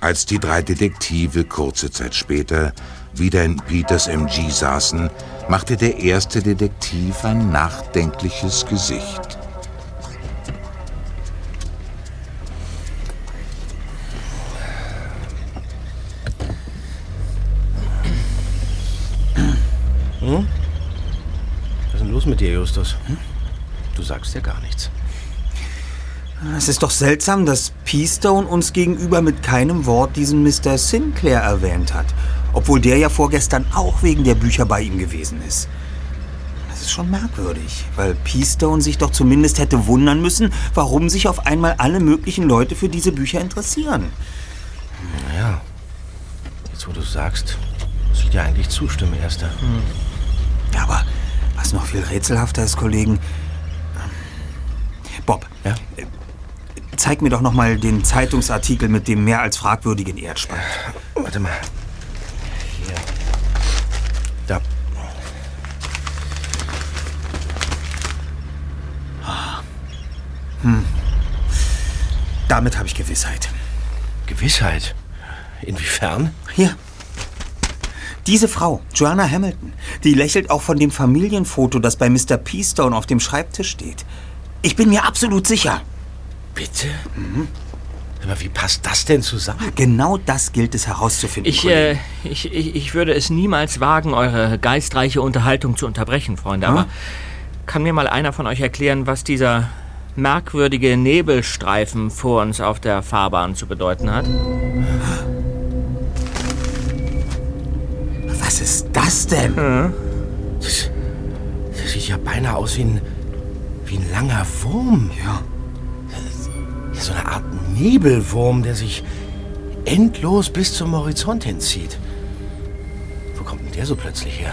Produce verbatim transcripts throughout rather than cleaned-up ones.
Als die drei Detektive kurze Zeit später wieder in Peters M G saßen, machte der erste Detektiv ein nachdenkliches Gesicht. Hm? Was ist denn los mit dir, Justus? Hm? Du sagst ja gar nichts. Es ist doch seltsam, dass Peastone uns gegenüber mit keinem Wort diesen Mister Sinclair erwähnt hat. Obwohl der ja vorgestern auch wegen der Bücher bei ihm gewesen ist. Das ist schon merkwürdig, weil Peastone sich doch zumindest hätte wundern müssen, warum sich auf einmal alle möglichen Leute für diese Bücher interessieren. Naja, jetzt wo du sagst, muss ich dir eigentlich zustimmen, Erster. Hm. Ja, aber was noch viel rätselhafter ist, Kollegen... Bob, ja? Zeig mir doch noch mal den Zeitungsartikel mit dem mehr als fragwürdigen Erdspalt. Warte mal. Hier. Da. Hm. Damit habe ich Gewissheit. Gewissheit? Inwiefern? Hier. Diese Frau, Joanna Hamilton, die lächelt auch von dem Familienfoto, das bei Mister Peastone auf dem Schreibtisch steht. Ich bin mir absolut sicher. Bitte? Mhm. Aber wie passt das denn zusammen? Genau das gilt es herauszufinden. Ich, äh, ich, ich, ich würde es niemals wagen, eure geistreiche Unterhaltung zu unterbrechen, Freunde. Hm? Aber kann mir mal einer von euch erklären, was dieser merkwürdige Nebelstreifen vor uns auf der Fahrbahn zu bedeuten hat? Was ist das denn? Hm? Das, das sieht ja beinahe aus wie ein, wie ein langer Wurm. Ja. So eine Art Nebelwurm, der sich endlos bis zum Horizont hinzieht. Wo kommt denn der so plötzlich her?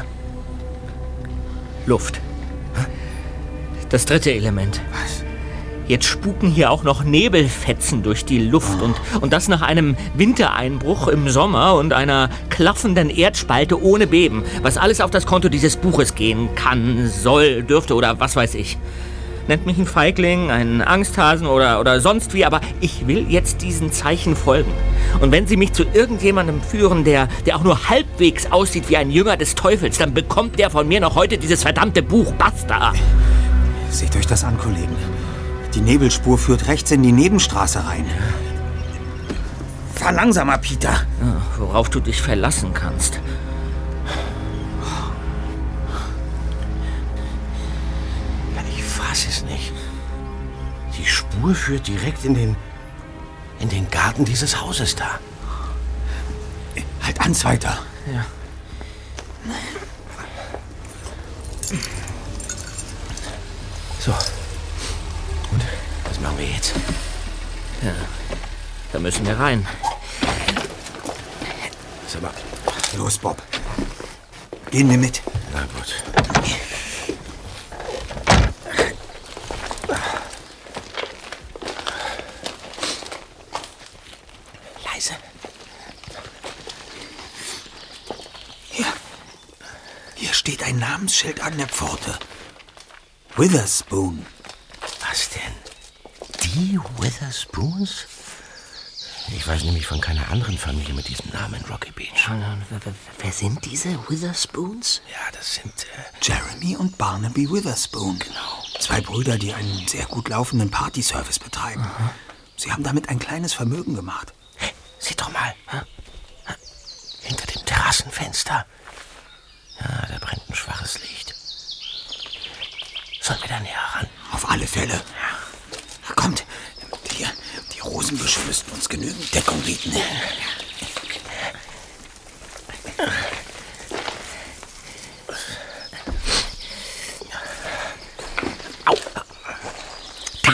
Luft. Das dritte Element. Was? Jetzt spuken hier auch noch Nebelfetzen durch die Luft. Oh. Und, und das nach einem Wintereinbruch im Sommer und einer klaffenden Erdspalte ohne Beben. Was alles auf das Konto dieses Buches gehen kann, soll, dürfte oder was weiß ich. Nennt mich ein Feigling, einen Angsthasen oder, oder sonst wie, aber ich will jetzt diesen Zeichen folgen. Und wenn Sie mich zu irgendjemandem führen, der, der auch nur halbwegs aussieht wie ein Jünger des Teufels, dann bekommt der von mir noch heute dieses verdammte Buch. Basta! Seht euch das an, Kollegen. Die Nebelspur führt rechts in die Nebenstraße rein. Fahr langsamer, Peter. Ja, worauf du dich verlassen kannst. Es nicht. Die Spur führt direkt in den in den Garten dieses Hauses da. Halt an, Zweiter. Ja. So. Und was machen wir jetzt? Ja, da müssen wir rein. Sag mal. Los, Bob. Gehen wir mit. Na gut. Ein Namensschild an der Pforte. Witherspoon. Was denn? Die Witherspoons? Ich weiß nämlich von keiner anderen Familie mit diesem Namen in Rocky Beach. Wer sind diese Witherspoons? Ja, das sind... Äh Jeremy und Barnaby Witherspoon. Genau. Zwei Brüder, die einen sehr gut laufenden Partyservice betreiben. Aha. Sie haben damit ein kleines Vermögen gemacht. Hey, seht doch mal. Hm? Hinter dem Terrassenfenster. Ja, da brennt ein schwaches Licht. Sollen wir da näher ran? Auf alle Fälle. Ja. Kommt, die, die Rosenbüsche müssten uns genügend Deckung bieten. Au. Da.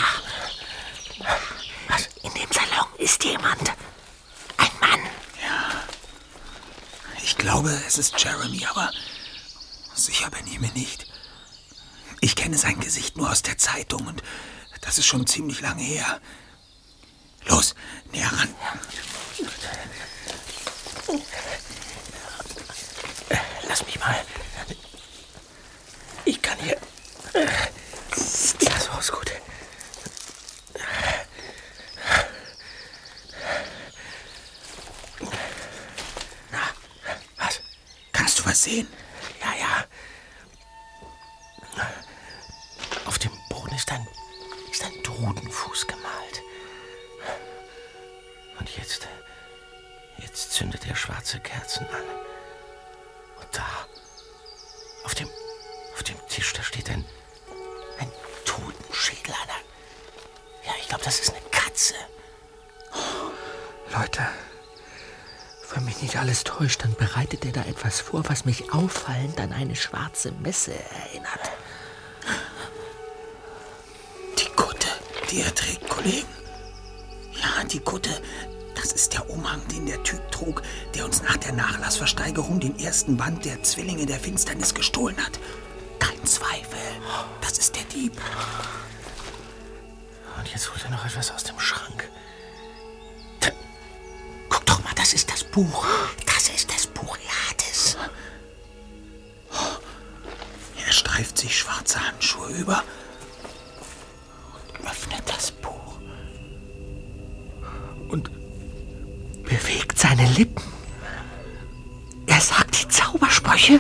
Was? In dem Salon ist jemand. Ein Mann. Ja. Ich glaube, es ist Jeremy, aber sicher bin ich mir nicht. Ich kenne sein Gesicht nur aus der Zeitung und das ist schon ziemlich lange her. Los, näher ran. Lass mich mal. Ich kann hier... Ja, so ist gut. du was sehen? Ja, ja. Auf dem Boden ist ein, ist ein Totenfuß gemalt. Und jetzt, jetzt zündet er schwarze Kerzen an. Und da, auf dem, auf dem Tisch, da steht ein, ein Totenschädel einer. Ja, ich glaube, das ist eine Katze. Leute, wenn mich nicht alles täuscht, dann bereitet er da etwas vor, was mich auffallend an eine schwarze Messe erinnert. Die Kutte, die er trägt, Kollegen. Ja, die Kutte. Das ist der Umhang, den der Typ trug, der uns nach der Nachlassversteigerung den ersten Band der Zwillinge der Finsternis gestohlen hat. Kein Zweifel. Das ist der Dieb. Und jetzt holt er noch etwas aus dem Schrank. Da, guck doch mal, das ist das Buch. Das ist das Buch, er hat es. Er streift sich schwarze Handschuhe über und öffnet das Buch. Und bewegt seine Lippen. Er sagt die Zaubersprüche.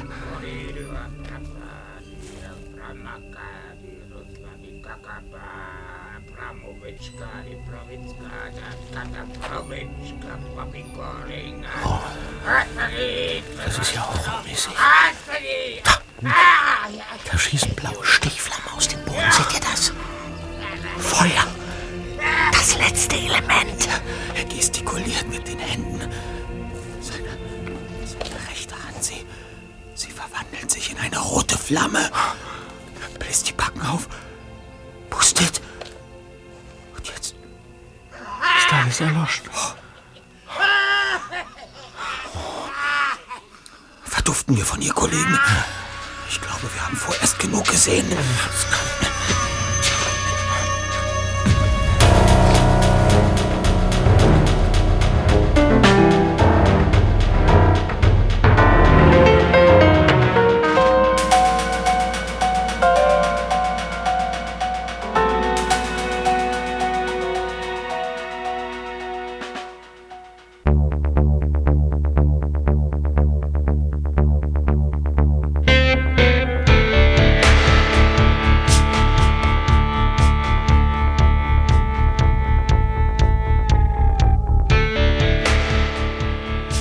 Oh, das ist ja horrormäßig. Da, da schießen blaue Stichflammen aus dem Boden. Seht ihr das? Feuer. Das letzte Element. Er gestikuliert mit den Händen. Seine, seine rechte Hand, sie, sie verwandelt sich in eine rote Flamme. Bläst die Backen auf. Pustet. Und jetzt ist alles erloschen. Verduften wir von ihr, Kollegen. Ich glaube, wir haben vorerst genug gesehen. Das kann